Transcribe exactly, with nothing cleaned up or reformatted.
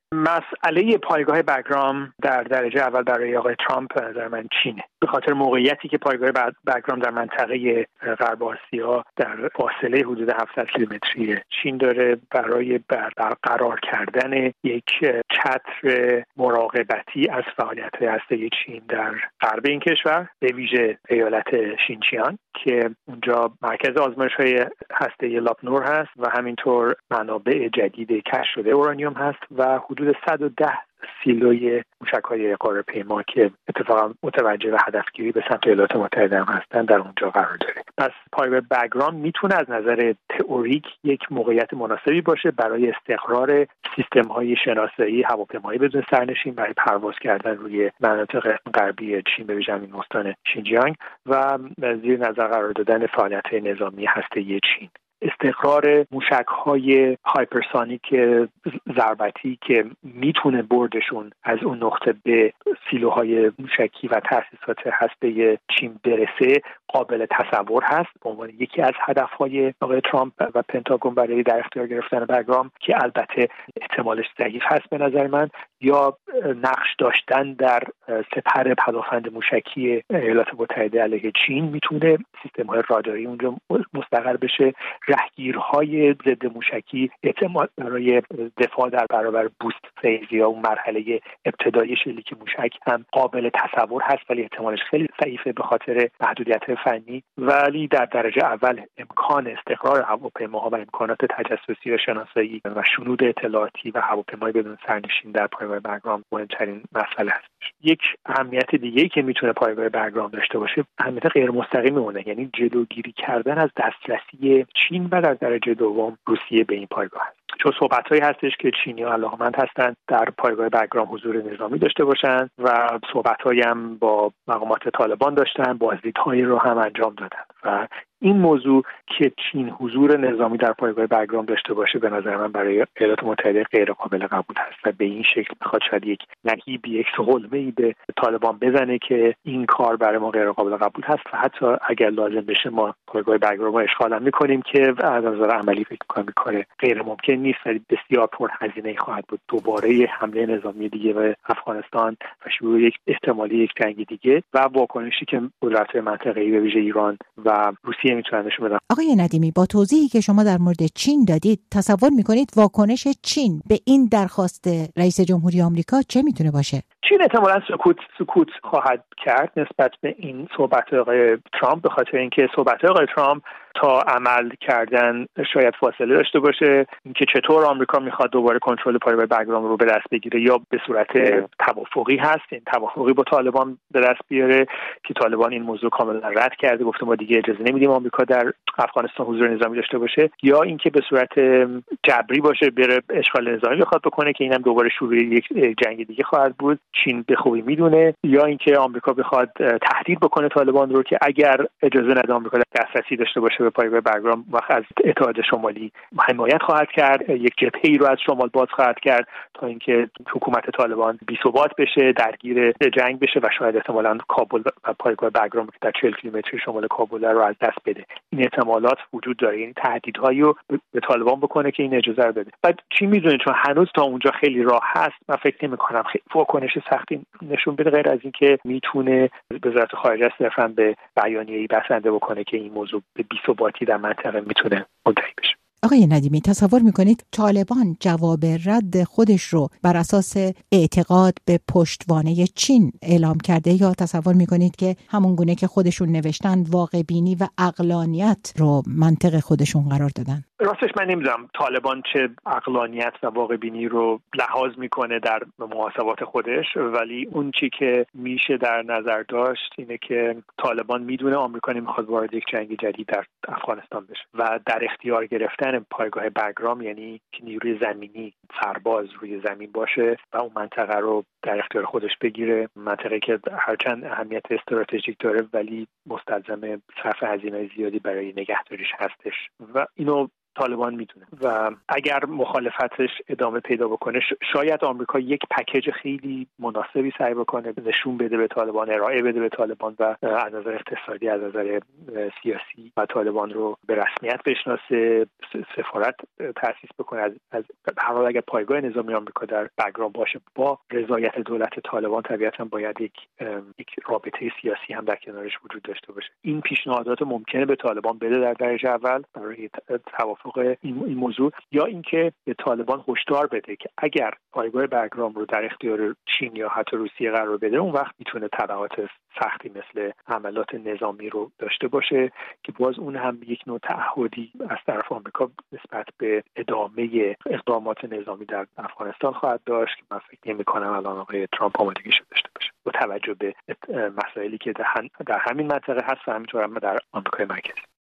مسئله پایگاه بگرام در درجه اول برای آقای ترامپ در من چینه، به خاطر موقعیتی که پایگاه بگرام در منطقه غرب آسیا در فاصله حدود هفتصد کیلومتری چین داره برای برقرار کردن یک چتر مراقبتی از فعالیت‌های هسته‌ای چین در غرب این کشور، به ویژه ایالت شینچیان که اونجا مرکز آزمایش‌های هسته‌ای لاپنور هست و همینطور منابع جدید کشف شده اورانیوم هست و حدود صد و ده سیلوی موشک‌های قاره‌پیما که اتفاقا متوجه و هدفگیری به سمت ایالات متحده هم هستن در اونجا قرار داره. پس پایگاه بگرام میتونه از نظر تئوریک یک موقعیت مناسبی باشه برای استقرار سیستم‌های شناسایی هواپیمایی بدون سرنشین برای پرواز کردن روی مناطق غربی چین، به ویژه همین استان شینجیانگ و زیر نظر قرار دادن فعالیت‌های نظامی هسته‌ای چین. استقرار موشک‌های هایپرسونیک ضربتی که میتونه بردشون از اون نقطه به سیلوهای موشکی و تأسیسات هسته چین برسه قابل تصور هست به عنوان یکی از هدف‌های آقای ترامپ و پنتاگون برای در اختیار گرفتن بگرام که البته احتمالش ضعیف هست به نظر من، یا نقش داشتن در سپر پدافند موشکی ایالات متحده علیه چین میتونه سیستم‌های راداری اونجا مستقر بشه، رهگیرهای ضد موشکی احتمال برای دفاع در برابر بوست فیز یا اون مرحله ابتدایی شلیک موشک هم قابل تصور هست، ولی احتمالش خیلی ضعیفه به خاطر محدودیت‌های فنی. ولی در درجه اول امکان استقرار هواپیماها و امکانات تجسسی و شناسایی و شنود اطلاعاتی و هواپیمای بدون سرنشین در پایگاه بگرام مهمترین مسئله است. یک اهمیت دیگه‌ای که میتونه پایگاه بگرام داشته باشه اهمیت غیر مستقیم اونه، یعنی جلوگیری کردن از دسترسی چین و در درجه دوم روسیه به این پایگاه است. چون صحبت‌هایی هستش که چینی‌ها علاقمند هستند در پایگاه بگرام حضور نظامی داشته باشند و صحبت‌هایی هم با مقامات طالبان داشتن، بازدیدهایی رو هم انجام دادن و این موضوع که چین حضور نظامی در پایگاه بگرام داشته باشه به نظر من برای ایالات متحده غیر قابل قبول هست و به این شکل میخواد شاید یک نهیب یک سهولمه‌ای به طالبان بزنه که این کار برای ما غیر قابل قبول هست و حتی اگر لازم بشه ما پایگاه بگرام رو اشغال هم می‌کنیم که از نظر عملی فکر می‌کنم کار غیر ممکن نیست ولی بسیار پرهزینه خواهد بود. دوباره حمله نظامی دیگه به افغانستان و شروع یک احتمالی یک جنگ دیگه و واکنشی که قدرت‌های منطقه‌ای به ویژه ایران و روسیه میتونن نشون بدن. آقای ندیمی، با توضیحی که شما در مورد چین دادید تصور میکنید واکنش چین به این درخواست رئیس جمهوری آمریکا چه میتونه باشه؟ چین احتمالاً سکوت سکوت خواهد کرد نسبت به این صحبت آقای ترامپ به خاطر اینکه صحبت آقای ترامپ تا عمل کردن شاید فاصله داشته باشه. اینکه چطور آمریکا میخواد دوباره کنترل پایگاه بگرام رو به دست بگیره یا به صورت توافقی هست، این توافقی با طالبان به دست بیاره که طالبان این موضوع کاملا رد کرده، گفته ما دیگه اجازه نمیدیم آمریکا در افغانستان حضور نظامی داشته باشه، یا اینکه به صورت جبری باشه بره اشغال نظامی بخواد بکنه که اینم دوباره شروع یک جنگ دیگه خواهد بود. چین به خوبی میدونه، یا اینکه آمریکا بخواد تهدید بکنه طالبان رو که اگر اجازه نده آمریکا دسترسی داشته باشه به پایگاه بگرام وقت از اتحاد شمالی حمایت خواهد کرد، یک جبهه‌ای رو از شمال باز خواهد کرد تا اینکه حکومت طالبان بی‌ثبات بشه، درگیر جنگ بشه و شاید احتمالاً کابل و پایگاه بگرام که در چهل کیلومتری شمال کابل رو از دست بده. این احتمالات وجود داره، یعنی تهدیدهایی رو به طالبان بکنه که این اجازه رو بده. بعد چی میدونه چون هنوز تا اونجا خیلی راه هست، من فکر نمی‌کنم واکنش سختی نشون بده غیر از اینکه میتونه وزارت خارجه صرفاً به بیانیه‌ای بسنده بکنه که این موضوع به بی‌ثباتی در منطقه میتونه منتهی بشه. آقای ندیمی، تصور میکنید طالبان جواب رد خودش رو بر اساس اعتقاد به پشتوانه چین اعلام کرده یا تصور میکنید که همون گونه که خودشون نوشتن واقع بینی و عقلانیت رو منطق خودشون قرار دادن؟ راستش من نمیدونم طالبان چه عقلانیت و واقع بینی رو لحاظ میکنه در محاسبات خودش، ولی اون چی که میشه در نظر داشت اینه که طالبان میدونه آمریکا نمیخواد وارد یک جنگ جدید در افغانستان بشه و در اختیار گرفتن پایگاه بگرام یعنی که نیروی زمینی سرباز روی زمین باشه و اون منطقه رو در اختیار خودش بگیره، منطقه که هرچند اهمیت استراتژیک داره ولی مستلزم صرف هزینه زیادی برای نگهداریش هستش و اینو طالبان میدونه و اگر مخالفتش ادامه پیدا بکنه شاید آمریکا یک پکیج خیلی مناسبی سعی بکنه نشون بده به طالبان، ارائه بده به طالبان و از نظر اقتصادی از نظر سیاسی و طالبان رو به رسمیت بشناسه، سفارت تأسیس بکنه. از از هر حال اگر پایگاه نظامی آمریکا در بک‌گراند باشه با رضایت دولت طالبان طبیعتاً باید یک یک رابطه سیاسی هم در کنارش وجود داشته باشه. این پیشنهادات ممکنه به طالبان بده در درجه اول برای توافق این موضوع، یا اینکه به طالبان هشدار بده که اگر پایگاه بک‌گراند رو در اختیار چین یا حتی روسیه قرار بده اون وقت میتونه تبعات سختی مثل حملات نظامی رو داشته باشه که باز اون هم یک نوع تعهدی از طرف آمریکا نسبت به ادامه اقدامات نظامی در افغانستان خواهد داشت که من فکر نمی‌کنم الان آقای ترامپ آمادگیش داشته باشه با توجه به مسائلی که در همین منطقه هست و همینطور هم در آمریکای مرکزی.